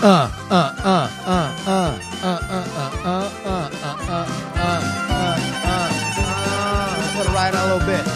Let's let it ride out a little bit.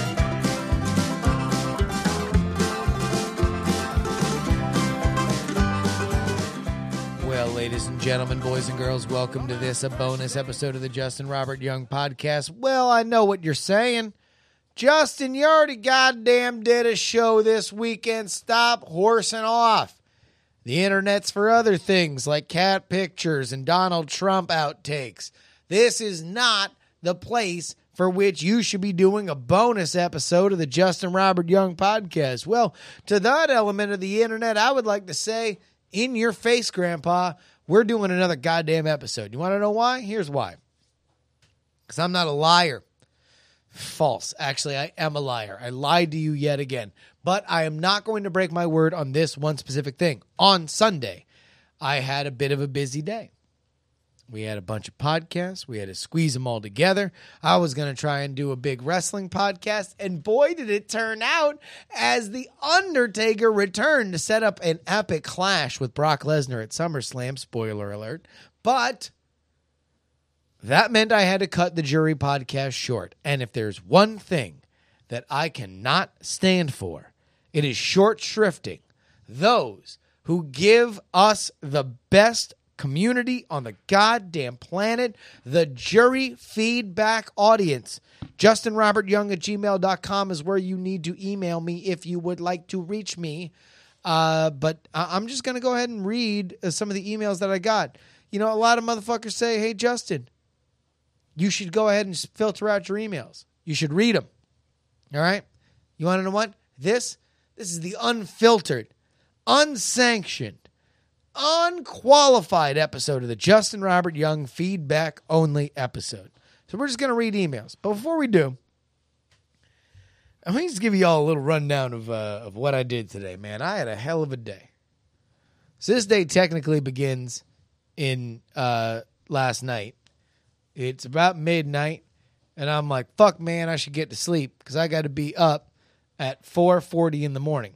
Well, ladies and gentlemen, boys and girls, welcome to this, a bonus episode of the Justin Robert Young podcast. Well, I know what you're saying. Justin, you already goddamn did a show this weekend. Stop horsing off. The internet's for other things like cat pictures and Donald Trump outtakes. This is not the place for which you should be doing a bonus episode of the Justin Robert Young podcast. Well, to that element of the internet, I would like to say, in your face, Grandpa, we're doing another goddamn episode. You want to know why? Here's why. Because I'm not a liar. False. Actually, I am a liar. I lied to you yet again. But I am not going to break my word on this one specific thing. On Sunday, I had a bit of a busy day. We had a bunch of podcasts. We had to squeeze them all together. I was going to try and do a big wrestling podcast. And boy, did it turn out as The Undertaker returned to set up an epic clash with Brock Lesnar at SummerSlam. Spoiler alert. But that meant I had to cut the Jury podcast short. And if there's one thing that I cannot stand for, it is short shrifting those who give us the best community on the goddamn planet, the Jury feedback audience. JustinRobertYoung@gmail.com is where you need to email me if you would like to reach me. But I'm just going to go ahead and read some of the emails that I got. You know, a lot of motherfuckers say, hey, Justin, you should go ahead and filter out your emails. You should read them. All right? You want to know what? This is the unfiltered, unsanctioned, unqualified episode of the Justin Robert Young feedback only episode. So we're just going to read emails. But before we do, I'm going to just give you all a little rundown of what I did today, man. I had a hell of a day. So this day technically begins in last night. It's about midnight, and I'm like, fuck, man, I should get to sleep because I got to be up at 4:40 in the morning.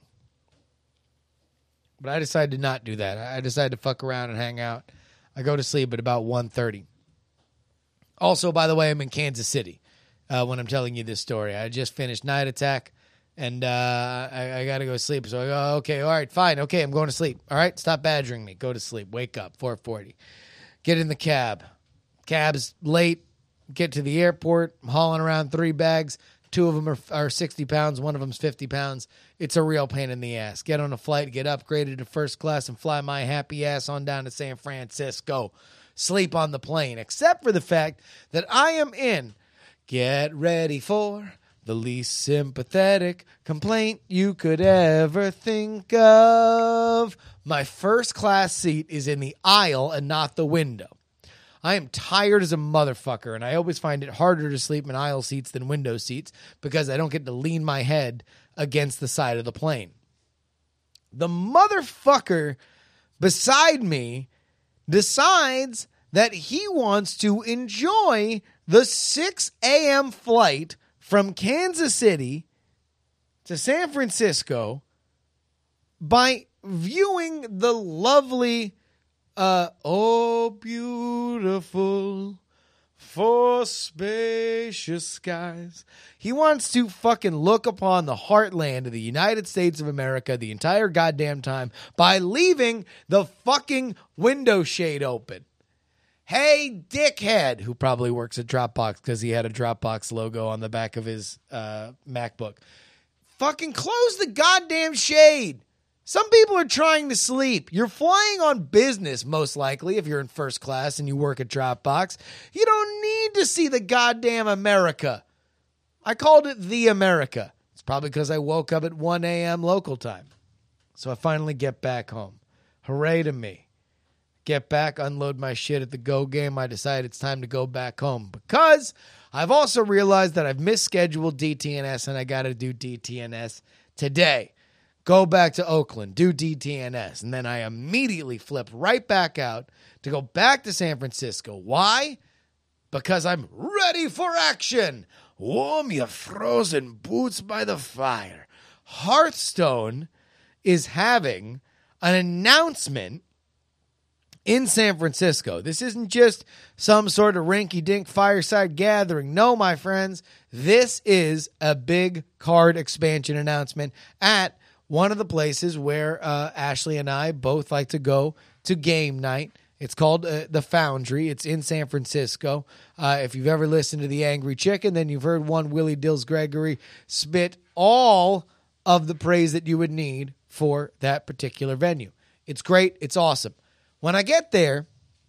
But I decided to not do that. I decided to fuck around and hang out. I go to sleep at about 1:30. Also, by the way, I'm in Kansas City when I'm telling you this story. I just finished Night Attack, and I got to go to sleep. So I go, okay, all right, fine. Okay, I'm going to sleep. All right, stop badgering me. Go to sleep. Wake up, 4:40. Get in the cab. Cab's late. Get to the airport. I'm hauling around 3 bags. 2 of them are 60 pounds. 1 of them's 50 pounds. It's a real pain in the ass. Get on a flight, get upgraded to first class, and fly my happy ass on down to San Francisco. Sleep on the plane, except for the fact that I am in. Get ready for the least sympathetic complaint you could ever think of. My first class seat is in the aisle and not the window. I am tired as a motherfucker, and I always find it harder to sleep in aisle seats than window seats because I don't get to lean my head against the side of the plane. The motherfucker beside me decides that he wants to enjoy the 6 a.m. flight from Kansas City to San Francisco by viewing the lovely oh, beautiful for spacious skies. He wants to fucking look upon the heartland of the United States of America the entire goddamn time by leaving the fucking window shade open. Hey, dickhead, who probably works at Dropbox because he had a Dropbox logo on the back of his MacBook. Fucking close the goddamn shade. Some people are trying to sleep. You're flying on business, most likely, if you're in first class and you work at Dropbox. You don't need to see the goddamn America. I called it the America. It's probably because I woke up at 1 a.m. local time. So I finally get back home. Hooray to me. Get back, unload my shit at the Go game. I decide it's time to go back home because I've also realized that I've misscheduled DTNS and I got to do DTNS today. Go back to Oakland, do DTNS, and then I immediately flip right back out to go back to San Francisco. Why? Because I'm ready for action. Warm your frozen boots by the fire. Hearthstone is having an announcement in San Francisco. This isn't just some sort of rinky-dink fireside gathering. No, my friends, this is a big card expansion announcement at one of the places where Ashley and I both like to go to game night. It's called The Foundry. It's in San Francisco. If you've ever listened to The Angry Chicken, then you've heard one Willie Dills Gregory spit all of the praise that you would need for that particular venue. It's great. It's awesome. When I get there,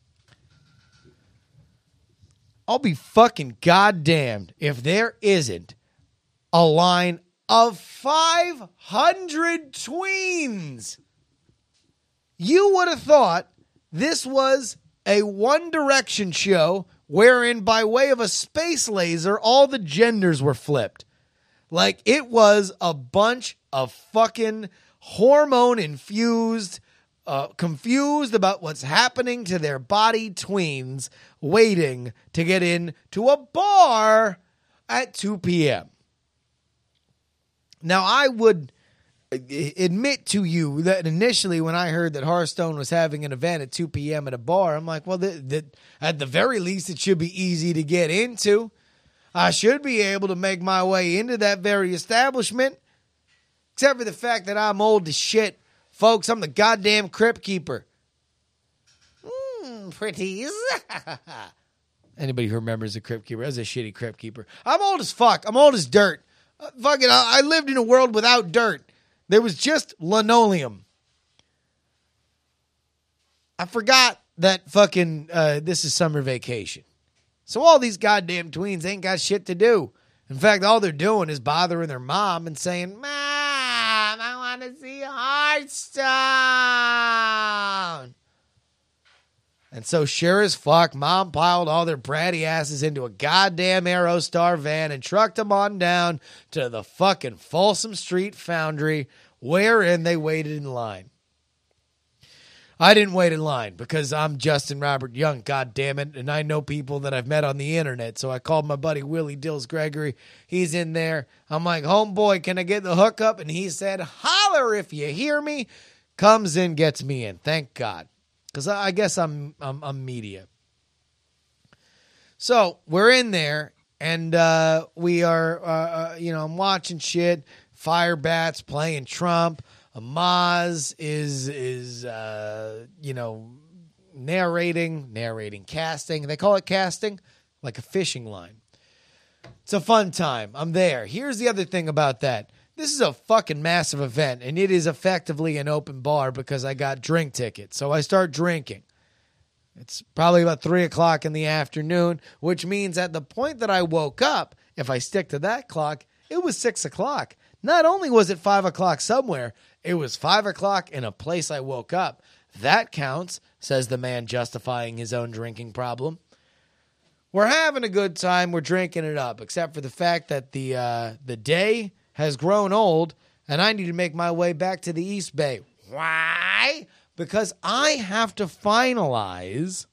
I'll be fucking goddamned if there isn't a line of 500 tweens. You would have thought this was a One Direction show wherein, by way of a space laser, all the genders were flipped. Like, it was a bunch of fucking hormone-infused, confused about what's happening to their body tweens waiting to get into a bar at 2 p.m. Now, I would admit to you that initially when I heard that Hearthstone was having an event at 2 p.m. at a bar, I'm like, well, at the very least, it should be easy to get into. I should be able to make my way into that very establishment, except for the fact that I'm old as shit. Folks, I'm the goddamn Crypt Keeper. Pretties. Anybody who remembers the Crypt Keeper? That was a shitty Crypt Keeper. I'm old as fuck. I'm old as dirt. I lived in a world without dirt. There was just linoleum. I forgot that fucking this is summer vacation. So all these goddamn tweens ain't got shit to do. In fact, all they're doing is bothering their mom and saying, Mom, I want to see Hearthstone. And so sure as fuck, Mom piled all their bratty asses into a goddamn Aerostar van and trucked them on down to the fucking Folsom Street Foundry, wherein they waited in line. I didn't wait in line because I'm Justin Robert Young, goddammit, and I know people that I've met on the internet. So I called my buddy Willie Dills Gregory. He's in there. I'm like, homeboy, can I get the hookup? And he said, holler if you hear me. Comes in, gets me in. Thank God. Because I guess I'm media. So we're in there, and we are, I'm watching shit. Fire Bats playing Trump. Maz is narrating casting. They call it casting, like a fishing line. It's a fun time. I'm there. Here's the other thing about that. This is a fucking massive event, and it is effectively an open bar because I got drink tickets. So I start drinking. It's probably about 3 o'clock in the afternoon, which means at the point that I woke up, if I stick to that clock, it was 6 o'clock. Not only was it 5 o'clock somewhere, it was 5 o'clock in a place I woke up. That counts, says the man justifying his own drinking problem. We're having a good time. We're drinking it up, except for the fact that the day has grown old, and I need to make my way back to the East Bay. Why? Because I have to finalize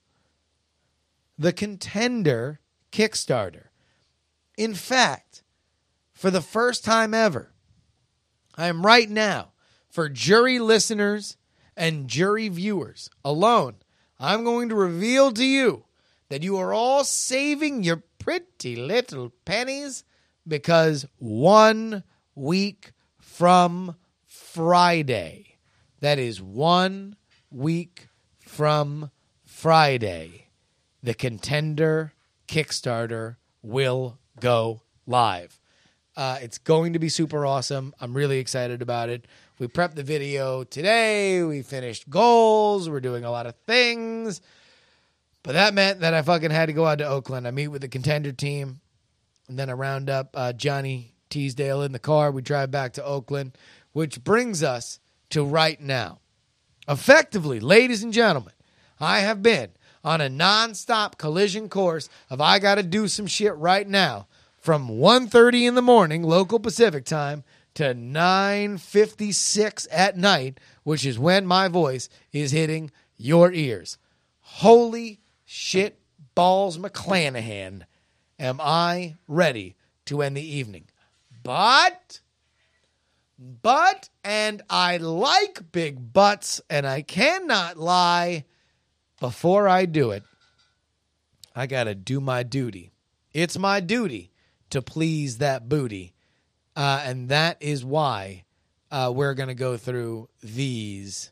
the Contender Kickstarter. In fact, for the first time ever, I am right now, for jury listeners and jury viewers alone, I'm going to reveal to you that you are all saving your pretty little pennies because 1 week from Friday, that is 1 week from Friday, the Contender Kickstarter will go live. It's going to be super awesome. I'm really excited about it. We prepped the video today. We finished goals. We're doing a lot of things. But that meant that I fucking had to go out to Oakland. I meet with the Contender team. And then I round up Johnny Teasdale in the car. We drive back to Oakland, which brings us to right now. Effectively, ladies and gentlemen, I have been on a nonstop collision course of I got to do some shit right now from 1:30 in the morning, local Pacific time, to 9:56 at night, which is when my voice is hitting your ears. Holy shit balls McClanahan. Am I ready to end the evening? But, and I like big butts, and I cannot lie, before I do it, I got to do my duty. It's my duty to please that booty. And that is why we're going to go through these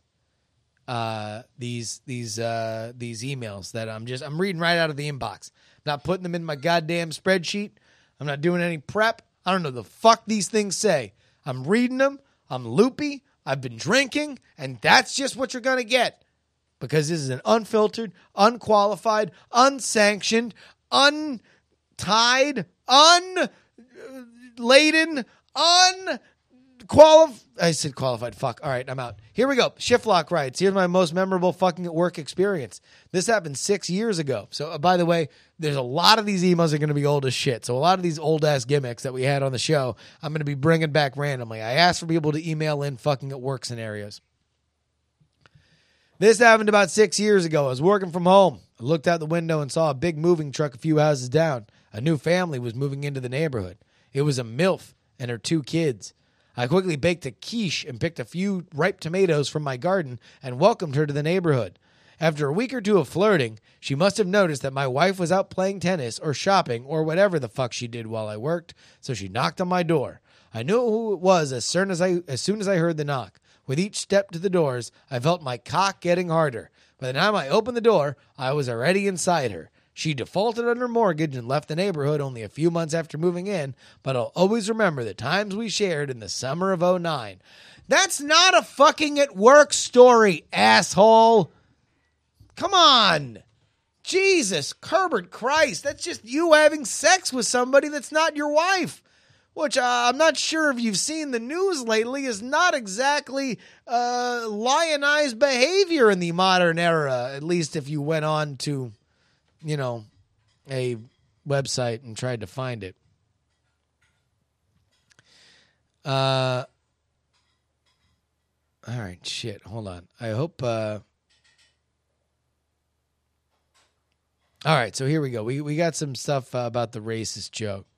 emails that I'm reading right out of the inbox. I'm not putting them in my goddamn spreadsheet. I'm not doing any prep. I don't know the fuck these things say. I'm reading them. I'm loopy. I've been drinking, and that's just what you're going to get. Because this is an unfiltered, unqualified, unsanctioned, untied, unladen, I said qualified. Fuck. All right, I'm out. Here we go. Shiftlock writes, here's my most memorable fucking at work experience. This happened 6 years ago. So, by the way, there's a lot of these emails are going to be old as shit. So a lot of these old-ass gimmicks that we had on the show, I'm going to be bringing back randomly. I asked for people to email in fucking at work scenarios. This happened about 6 years ago. I was working from home. I looked out the window and saw a big moving truck a few houses down. A new family was moving into the neighborhood. It was a MILF and her 2 kids. I quickly baked a quiche and picked a few ripe tomatoes from my garden and welcomed her to the neighborhood. After a week or two of flirting, she must have noticed that my wife was out playing tennis or shopping or whatever the fuck she did while I worked, so she knocked on my door. I knew who it was as soon as I heard the knock. With each step to the doors, I felt my cock getting harder. By the time I opened the door, I was already inside her. She defaulted on her mortgage and left the neighborhood only a few months after moving in, but I'll always remember the times we shared in the summer of 2009. That's not a fucking at work story, asshole. Come on. Jesus, Herbert Christ. That's just you having sex with somebody that's not your wife. Which I'm not sure if you've seen the news lately is not exactly lionized behavior in the modern era, at least if you went on to, a website and tried to find it. All right, shit, hold on. I hope... All right, so here we go. We got some stuff about the racist joke.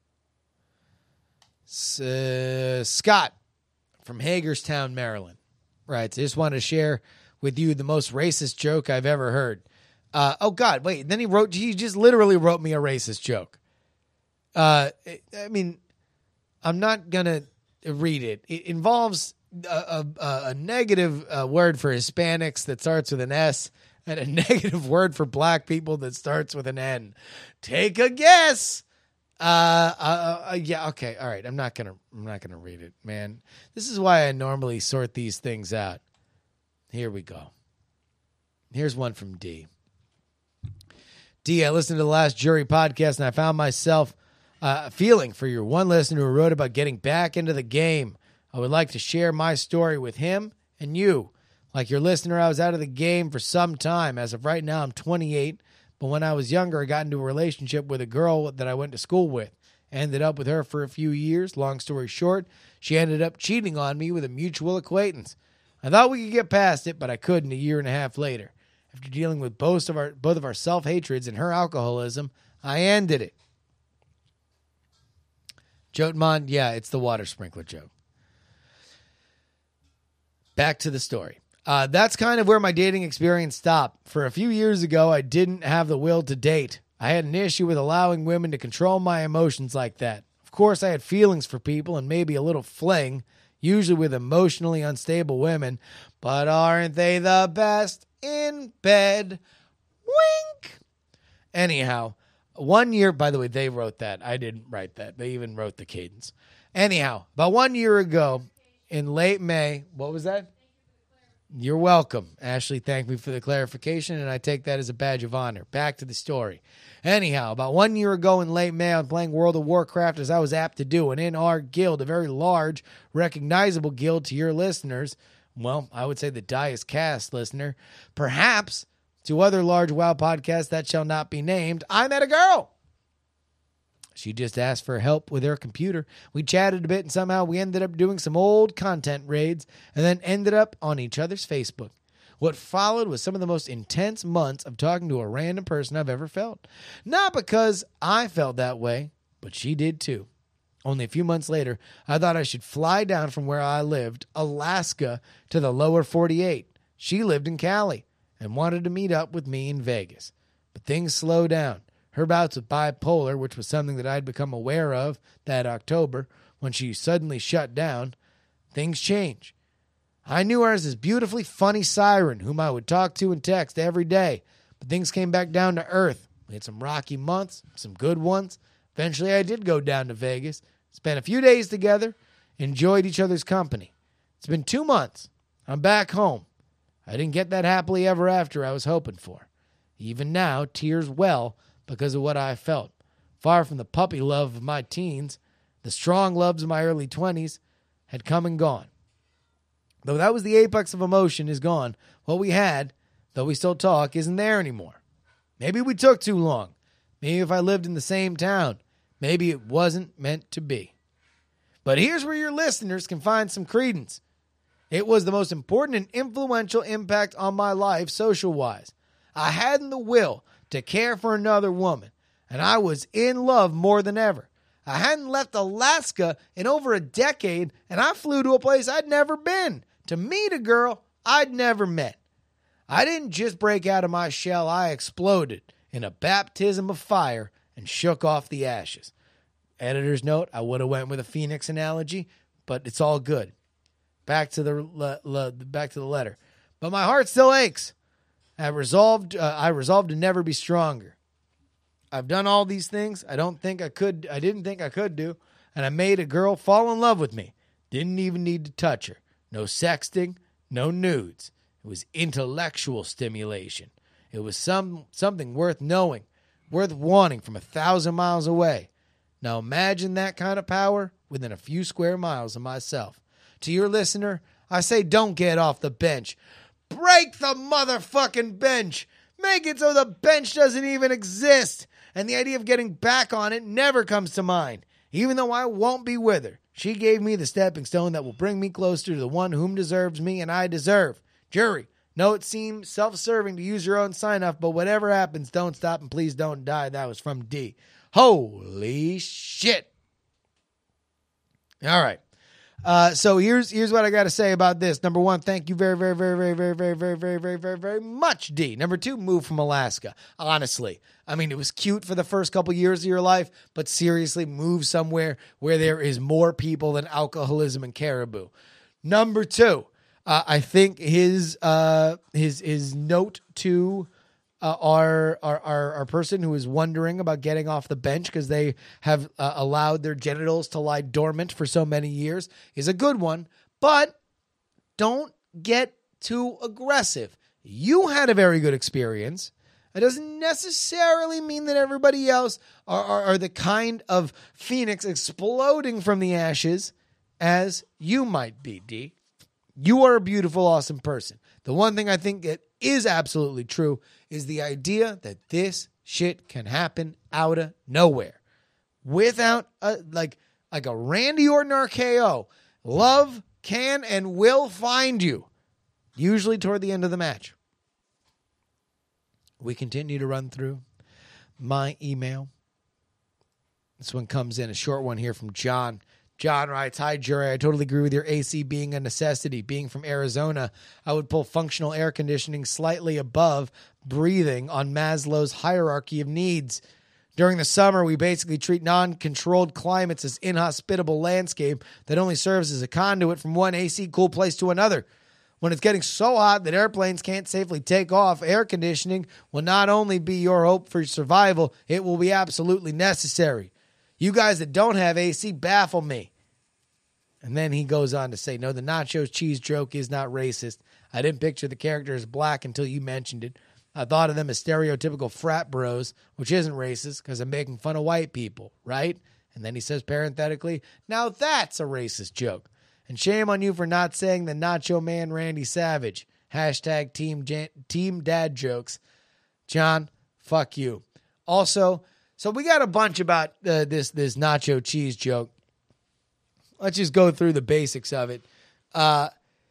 Scott from Hagerstown, Maryland, writes, I just want to share with you the most racist joke I've ever heard. Oh, God, wait. Then he just literally wrote me a racist joke. I mean, I'm not going to read it. It involves a negative word for Hispanics that starts with an S and a negative word for black people that starts with an N. Take a guess. Yeah, okay, all right. I'm not gonna read it, man. This is why I normally sort these things out. Here we go. Here's one from D. D, I listened to the last Jury podcast and I found myself feeling for your one listener who wrote about getting back into the game. I would like to share my story with him and you. Like your listener, I was out of the game for some time. As of right now, I'm 28. But when I was younger, I got into a relationship with a girl that I went to school with. Ended up with her for a few years. Long story short, she ended up cheating on me with a mutual acquaintance. I thought we could get past it, but I couldn't a year and a half later. After dealing with both of our self-hatreds and her alcoholism, I ended it. Jotemon, yeah, it's the water sprinkler joke. Back to the story. That's kind of where my dating experience stopped. For a few years ago, I didn't have the will to date. I had an issue with allowing women to control my emotions like that. Of course, I had feelings for people and maybe a little fling, usually with emotionally unstable women, but aren't they the best in bed? Wink. Anyhow, 1 year, by the way, they wrote that. I didn't write that. They even wrote the cadence. Anyhow, about 1 year ago, in late May, what was that? You're welcome. Ashley thanked me for the clarification, and I take that as a badge of honor. Back to the story. Anyhow, about 1 year ago in late May, I'm playing World of Warcraft as I was apt to do, and in our guild, a very large, recognizable guild to your listeners, well, I would say the die is cast, listener, perhaps to other large WoW podcasts that shall not be named, I met a girl. She just asked for help with her computer. We chatted a bit, and somehow we ended up doing some old content raids and then ended up on each other's Facebook. What followed was some of the most intense months of talking to a random person I've ever felt. Not because I felt that way, but she did too. Only a few months later, I thought I should fly down from where I lived, Alaska, to the lower 48. She lived in Cali. and wanted to meet up with me in Vegas. But things slowed down. Her bouts with bipolar, which was something that I'd become aware of that October when she suddenly shut down, things change. I knew her as this beautifully funny siren whom I would talk to and text every day, but things came back down to earth. We had some rocky months, some good ones. Eventually I did go down to Vegas, spent a few days together, enjoyed each other's company. It's been 2 months. I'm back home. I didn't get that happily ever after I was hoping for. Even now, tears well because of what I felt. Far from the puppy love of my teens, the strong loves of my early 20s had come and gone. Though that was the apex of emotion is gone, what we had, though we still talk, isn't there anymore. Maybe we took too long. Maybe if I lived in the same town, maybe it wasn't meant to be. But here's where your listeners can find some credence. It was the most important and influential impact on my life social-wise. I hadn't the will to care for another woman, and I was in love more than ever. I hadn't left Alaska in over a decade, and I flew to a place I'd never been to meet a girl I'd never met. I didn't just break out of my shell, I exploded in a baptism of fire and shook off the ashes. Editor's note, I would have went with a phoenix analogy, but it's all good. Back to the letter. But my heart still aches. I resolved to never be stronger. I've done all these things I didn't think I could do, and I made a girl fall in love with me. Didn't even need to touch her. No sexting, no nudes. It was intellectual stimulation. It was something worth knowing, worth wanting from 1,000 miles away. Now imagine that kind of power within a few square miles of myself. To your listener, I say don't get off the bench. Break the motherfucking bench. Make it so the bench doesn't even exist. And the idea of getting back on it never comes to mind. Even though I won't be with her, she gave me the stepping stone that will bring me closer to the one whom deserves me and I deserve. Jury, no, it seems self-serving to use your own sign-off, but whatever happens, don't stop and please don't die. That was from D. Holy shit. All right. So here's what I got to say about this. Number one, thank you very, very, very, very, very, very, very, very, very, very, very much, D. Number two, move from Alaska. Honestly, I mean, it was cute for the first couple years of your life, but seriously, move somewhere where there is more people than alcoholism and caribou. Number two, I think his note to our person who is wondering about getting off the bench because they have allowed their genitals to lie dormant for so many years is a good one, but don't get too aggressive. You had a very good experience. It doesn't necessarily mean that everybody else are the kind of phoenix exploding from the ashes as you might be, D. You are a beautiful, awesome person. The one thing I think that is absolutely true is the idea that this shit can happen out of nowhere without like a Randy Orton RKO. Love can and will find you, usually toward the end of the match. We continue to run through my email. This one comes in, a short one here from John. John writes, hi, jury. I totally agree with your AC being a necessity. Being from Arizona, I would pull functional air conditioning slightly above breathing on Maslow's hierarchy of needs. During the summer, we basically treat non-controlled climates as inhospitable landscape that only serves as a conduit from one AC cool place to another. When it's getting so hot that airplanes can't safely take off, air conditioning will not only be your hope for survival, it will be absolutely necessary. You guys that don't have AC baffle me. And then he goes on to say, no, the nacho cheese joke is not racist. I didn't picture the character as black until you mentioned it. I thought of them as stereotypical frat bros, which isn't racist because I'm making fun of white people, right? And then he says parenthetically, now that's a racist joke. And shame on you for not saying the Nacho Man Randy Savage. Hashtag team dad jokes. John, fuck you. Also, so we got a bunch about this nacho cheese joke. Let's just go through the basics of it. I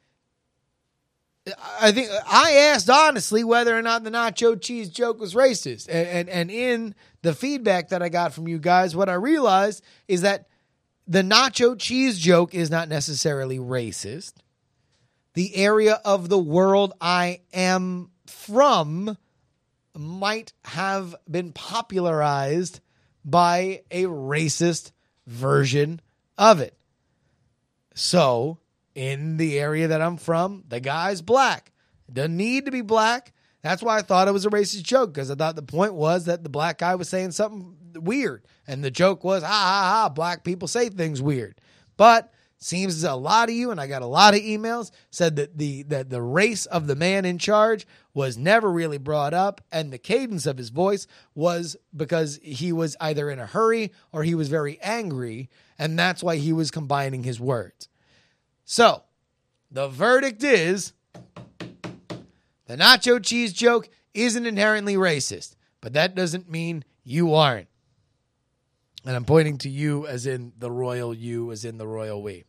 think I asked honestly whether or not the nacho cheese joke was racist. And in the feedback that I got from you guys, what I realized is that the nacho cheese joke is not necessarily racist. The area of the world I am from might have been popularized by a racist version of it. So, in the area that I'm from, the guy's black. Doesn't need to be black. That's why I thought it was a racist joke, because I thought the point was that the black guy was saying something weird. And the joke was, ha, ha, ha, black people say things weird. But seems a lot of you, and I got a lot of emails, said that the race of the man in charge was never really brought up, and the cadence of his voice was because he was either in a hurry or he was very angry, and that's why he was combining his words. So, the verdict is, the nacho cheese joke isn't inherently racist, but that doesn't mean you aren't. And I'm pointing to you as in the royal you, as in the royal we.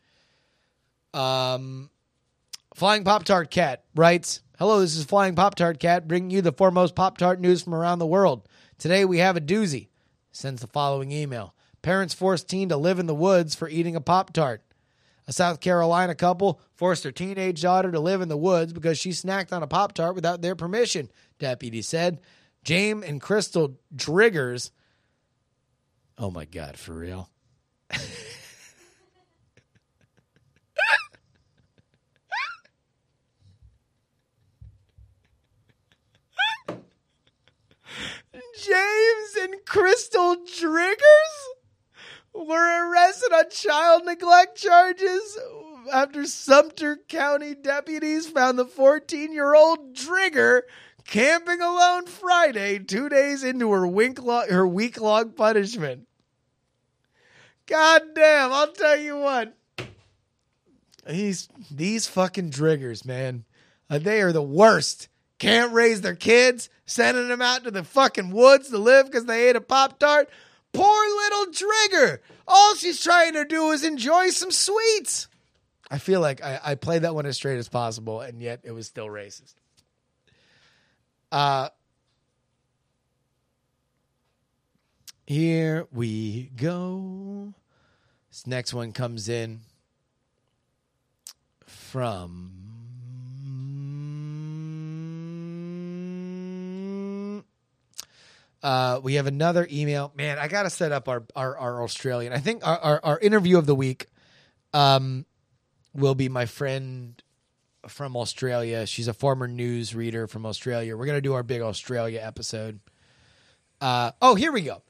Flying Pop-Tart Cat writes, hello, this is Flying Pop-Tart Cat bringing you the foremost Pop-Tart news from around the world. Today we have a doozy. Sends the following email. Parents forced teen to live in the woods for eating a Pop-Tart. A South Carolina couple forced their teenage daughter to live in the woods because she snacked on a Pop-Tart without their permission, deputy said. James and Crystal Driggers. Oh my God, for real? James and Crystal Driggers were arrested on child neglect charges after Sumter County deputies found the 14-year-old Drigger camping alone Friday, 2 days into her week-long punishment. God damn, I'll tell you what. These fucking Driggers, man. They are the worst. Can't raise their kids, sending them out to the fucking woods to live because they ate a Pop-Tart. Poor little Drigger. All she's trying to do is enjoy some sweets. I feel like I played that one as straight as possible, and yet it was still racist. Here we go. This next one comes in from... we have another email. Man, I got to set up our Australian. I think our interview of the week will be my friend from Australia. She's a former news reader from Australia. We're going to do our big Australia episode. Here we go.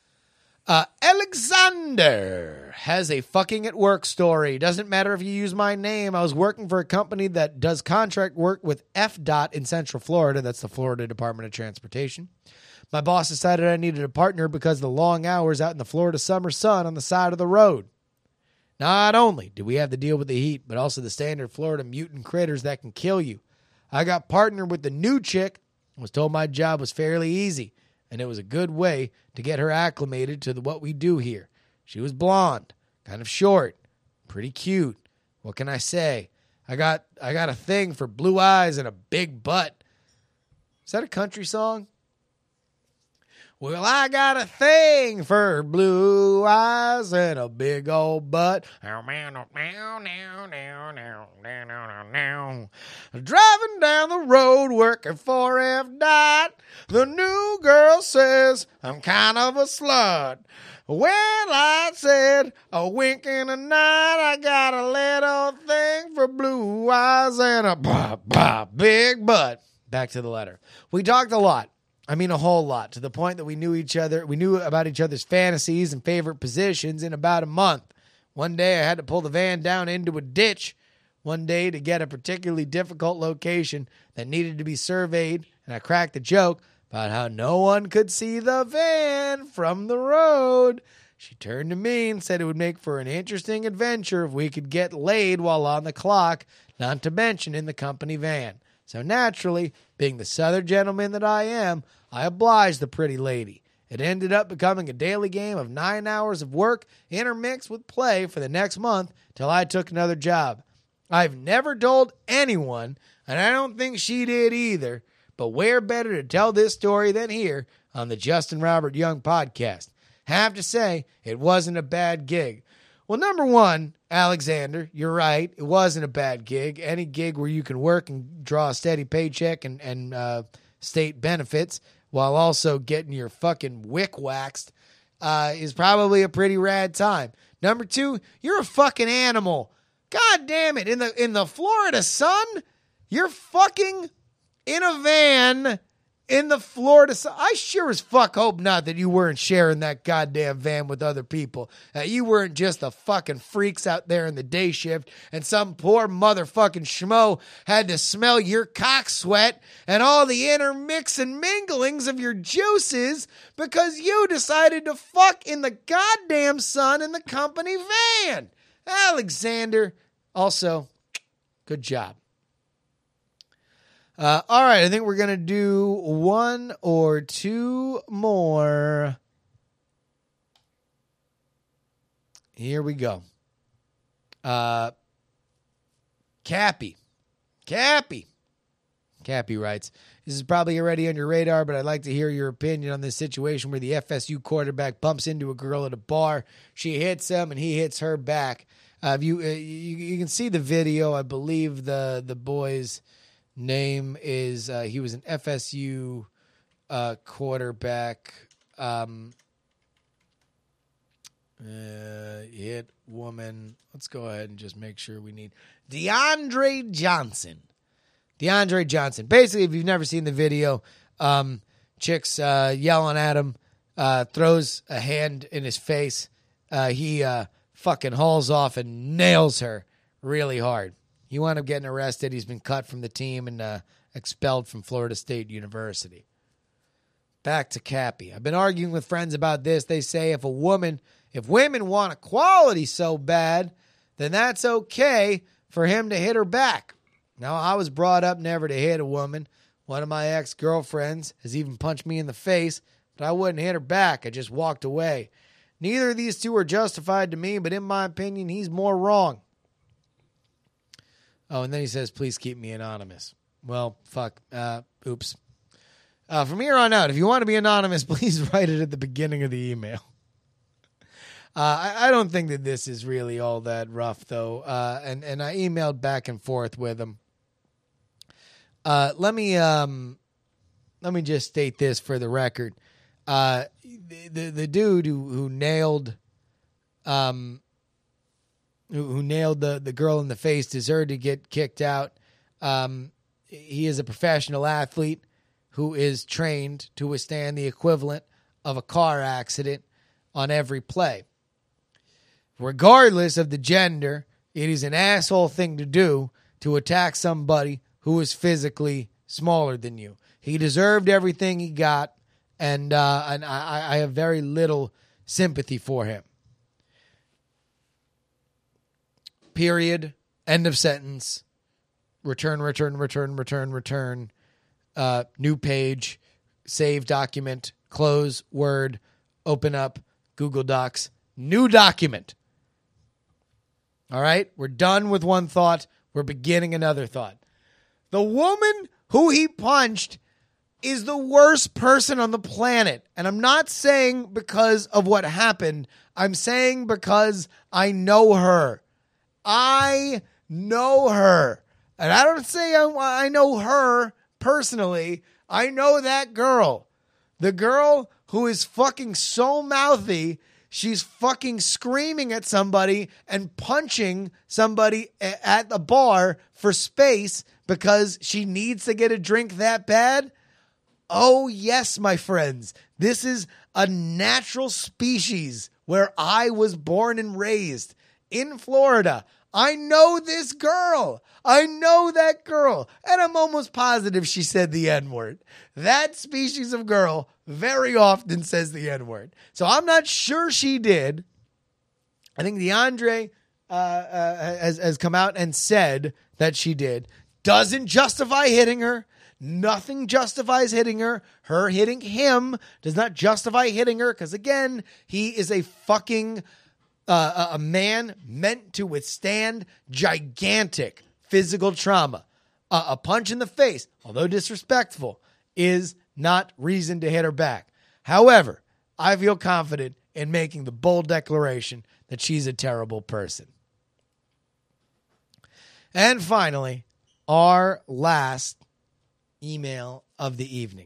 Alexander has a fucking at work story. Doesn't matter if you use my name. I was working for a company that does contract work with FDOT in Central Florida. That's the Florida Department of Transportation. My boss decided I needed a partner because of the long hours out in the Florida summer sun on the side of the road. Not only did we have to deal with the heat, but also the standard Florida mutant critters that can kill you. I got partnered with the new chick and was told my job was fairly easy, and it was a good way to get her acclimated to what we do here. She was blonde, kind of short, pretty cute. What can I say? I got a thing for blue eyes and a big butt. Is that a country song? Well, I got a thing for blue eyes and a big old butt. Driving down the road working for FDOT. The new girl says I'm kind of a slut. Well, I said a wink and a nod. I got a little thing for blue eyes and a big butt. Back to the letter. We talked a lot. I mean, a whole lot, to the point that we knew about each other's fantasies and favorite positions in about a month. One day I had to pull the van down into a ditch one day to get a particularly difficult location that needed to be surveyed, and I cracked a joke about how no one could see the van from the road. She turned to me and said it would make for an interesting adventure if we could get laid while on the clock, not to mention in the company van. So naturally, being the southern gentleman that I am, I obliged the pretty lady. It ended up becoming a daily game of 9 hours of work intermixed with play for the next month till I took another job. I've never told anyone, and I don't think she did either, but where better to tell this story than here on the Justin Robert Young podcast? Have to say, it wasn't a bad gig. Well, number one, Alexander, you're right. It wasn't a bad gig. Any gig where you can work and draw a steady paycheck and state benefits while also getting your fucking wick waxed is probably a pretty rad time. Number two, you're a fucking animal. God damn it. In the Florida sun, you're fucking in a van in the Florida sun. I sure as fuck hope not that you weren't sharing that goddamn van with other people. You weren't just the fucking freaks out there in the day shift and some poor motherfucking schmo had to smell your cock sweat and all the intermix and minglings of your juices because you decided to fuck in the goddamn sun in the company van. Alexander, also, good job. All right, I think we're going to do one or two more. Here we go. Cappy writes, this is probably already on your radar, but I'd like to hear your opinion on this situation where the FSU quarterback bumps into a girl at a bar. She hits him and he hits her back. You can see the video. I believe the boy's name is he was an FSU quarterback. Hit woman. Let's go ahead and just make sure we need DeAndre Johnson. Basically, if you've never seen the video, chicks yelling at him, throws a hand in his face. He fucking hauls off and nails her really hard. He wound up getting arrested. He's been cut from the team and expelled from Florida State University. Back to Cappy. I've been arguing with friends about this. They say if women want equality so bad, then that's okay for him to hit her back. Now, I was brought up never to hit a woman. One of my ex-girlfriends has even punched me in the face, but I wouldn't hit her back. I just walked away. Neither of these two are justified to me, but in my opinion, he's more wrong. Oh, and then he says, please keep me anonymous. Well, fuck. Oops. From here on out, if you want to be anonymous, please write it at the beginning of the email. I don't think that this is really all that rough, though. And I emailed back and forth with him. Let me just state this for the record. The dude who nailed who nailed the girl in the face deserved to get kicked out. He is a professional athlete who is trained to withstand the equivalent of a car accident on every play. Regardless of the gender, it is an asshole thing to do to attack somebody who is physically smaller than you. He deserved everything he got, and I have very little sympathy for him. Period. End of sentence. Return. New page. Save document. Close. Word. Open up. Google Docs. New document. All right? We're done with one thought. We're beginning another thought. The woman who he punched is the worst person on the planet. And I'm not saying because of what happened. I'm saying because I know her. I know her. And I don't say I know her personally. I know that girl. The girl who is fucking so mouthy, she's fucking screaming at somebody and punching somebody at the bar for space because she needs to get a drink that bad. Oh, yes, my friends. This is a natural species where I was born and raised. In Florida. I know this girl. I know that girl. And I'm almost positive she said the N-word. That species of girl very often says the N-word. So I'm not sure she did. I think DeAndre has come out and said that she did. Doesn't justify hitting her. Nothing justifies hitting her. Her hitting him does not justify hitting her because, again, he is a fucking... a man meant to withstand gigantic physical trauma. A punch in the face, although disrespectful, is not reason to hit her back. However, I feel confident in making the bold declaration that she's a terrible person. And finally, our last email of the evening.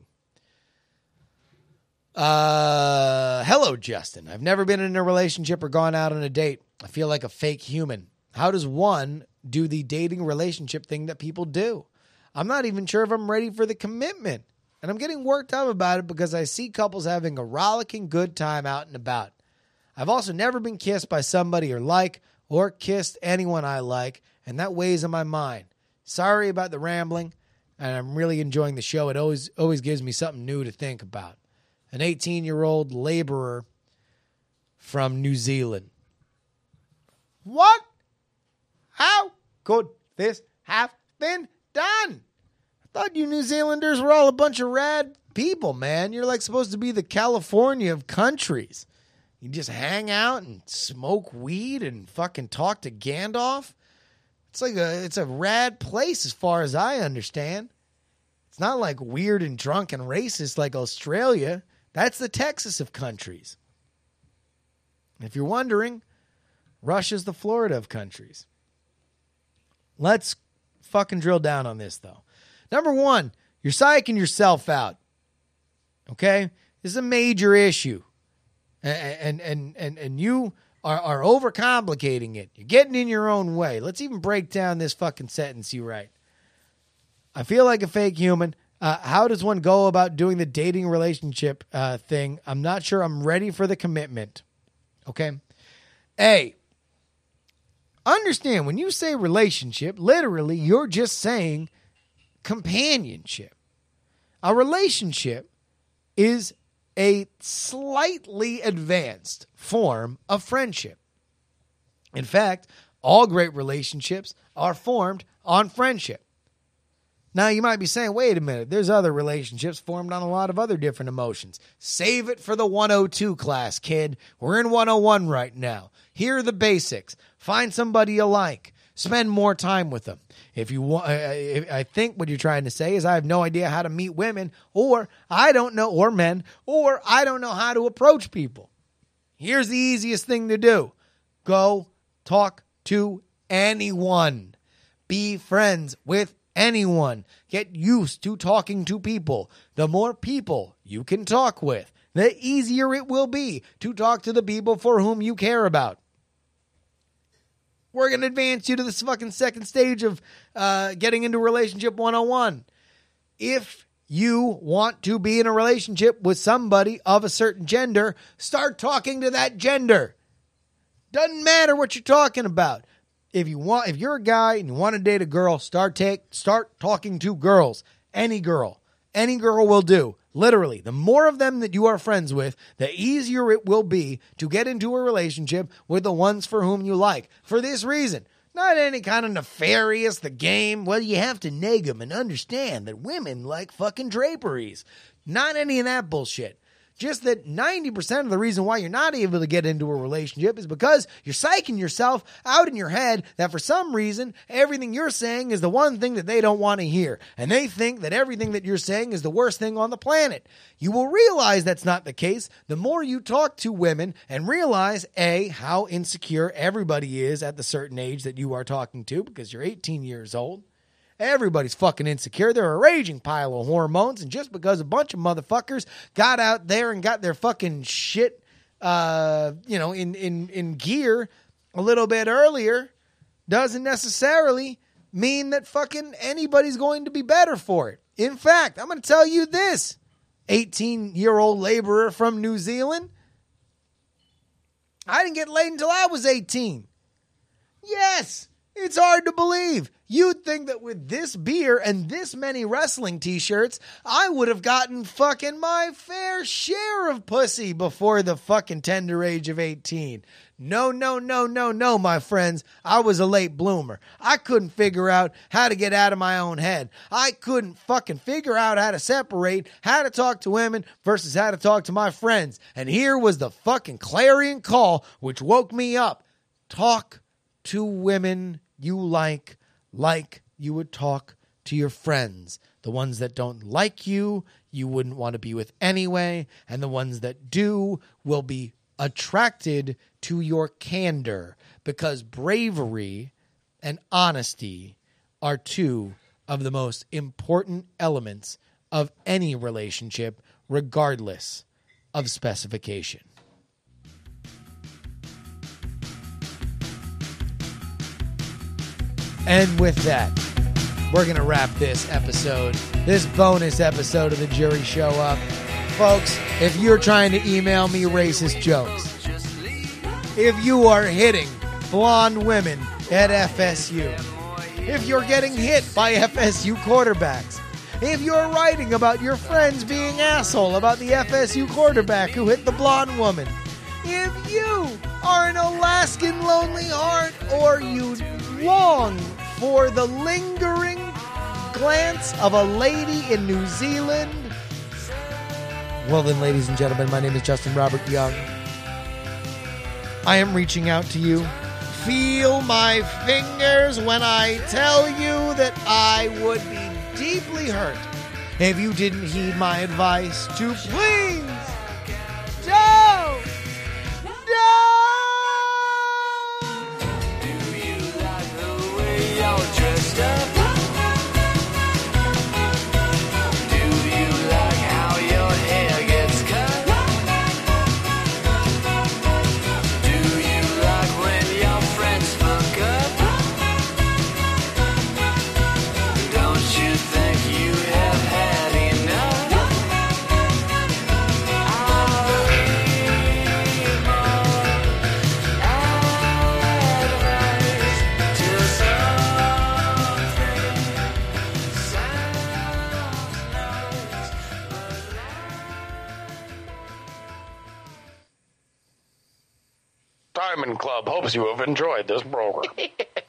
Hello, Justin. I've never been in a relationship or gone out on a date. I feel like a fake human. How does one do the dating relationship thing that people do? I'm not even sure if I'm ready for the commitment. And I'm getting worked up about it because I see couples having a rollicking good time out and about. I've also never been kissed by somebody or kissed anyone I like, and that weighs on my mind. Sorry about the rambling, and I'm really enjoying the show. It always gives me something new to think about. An 18-year-old laborer from New Zealand. What? How could this have been done? I thought you New Zealanders were all a bunch of rad people, man. You're like supposed to be the California of countries. You just hang out and smoke weed and fucking talk to Gandalf. It's a rad place as far as I understand. It's not like weird and drunk and racist like Australia. That's the Texas of countries. If you're wondering, Russia's the Florida of countries. Let's fucking drill down on this, though. Number one, you're psyching yourself out. Okay? This is a major issue. And you are overcomplicating it. You're getting in your own way. Let's even break down this fucking sentence you write. I feel like a fake human. How does one go about doing the dating relationship thing? I'm not sure I'm ready for the commitment. Okay? A, understand when you say relationship, literally you're just saying companionship. A relationship is a slightly advanced form of friendship. In fact, all great relationships are formed on friendship. Now, you might be saying, wait a minute, there's other relationships formed on a lot of other different emotions. Save it for the 102 class, kid. We're in 101 right now. Here are the basics. Find somebody you like. Spend more time with them. If you want, I think what you're trying to say is I have no idea how to meet women, or I don't know, or men, or I don't know how to approach people. Here's the easiest thing to do. Go talk to anyone. Be friends with anyone. Get used to talking to people. The more people you can talk with, the easier it will be to talk to the people for whom you care about. We're going to advance you to this fucking second stage of getting into relationship 101. If you want to be in a relationship with somebody of a certain gender, start talking to that gender. Doesn't matter what you're talking about. If you're a guy and you want to date a girl, start talking to girls. Any girl will do. Literally, the more of them that you are friends with, the easier it will be to get into a relationship with the ones for whom you like. For this reason, not any kind of nefarious, the game. Well, you have to neg them and understand that women like fucking draperies. Not any of that bullshit. Just that 90% of the reason why you're not able to get into a relationship is because you're psyching yourself out in your head that for some reason, everything you're saying is the one thing that they don't want to hear. And they think that everything that you're saying is the worst thing on the planet. You will realize that's not the case the more you talk to women and realize, A, how insecure everybody is at the certain age that you are talking to because you're 18 years old. Everybody's fucking insecure. They're a raging pile of hormones. And just because a bunch of motherfuckers got out there and got their fucking shit, in gear a little bit earlier doesn't necessarily mean that fucking anybody's going to be better for it. In fact, I'm going to tell you this, 18-year-old laborer from New Zealand. I didn't get laid until I was 18. Yes, it's hard to believe. You'd think that with this beer and this many wrestling t-shirts, I would have gotten fucking my fair share of pussy before the fucking tender age of 18. No, my friends. I was a late bloomer. I couldn't figure out how to get out of my own head. I couldn't fucking figure out how to separate how to talk to women versus how to talk to my friends. And here was the fucking clarion call which woke me up. Talk to women you like you would talk to your friends. The ones that don't like you, you wouldn't want to be with anyway. And the ones that do will be attracted to your candor, because bravery and honesty are two of the most important elements of any relationship, regardless of specification. And with that, we're going to wrap this episode, this bonus episode of the Jury Show up. Folks, if you're trying to email me racist jokes, if you are hitting blonde women at FSU, if you're getting hit by FSU quarterbacks, if you're writing about your friends being asshole about the FSU quarterback who hit the blonde woman, if you are an Alaskan lonely heart, or you long for the lingering glance of a lady in New Zealand, well then, ladies and gentlemen, my name is Justin Robert Young. I am reaching out to you. Feel my fingers when I tell you that I would be deeply hurt if you didn't heed my advice to please don't. Do you like the way you're dressed up? Do you like how your hair gets cut? Do you like when your friends fuck up? Don't you think you have had enough? I'll leave more advice till something sounds nice, Diamond Club hopes you have enjoyed this program.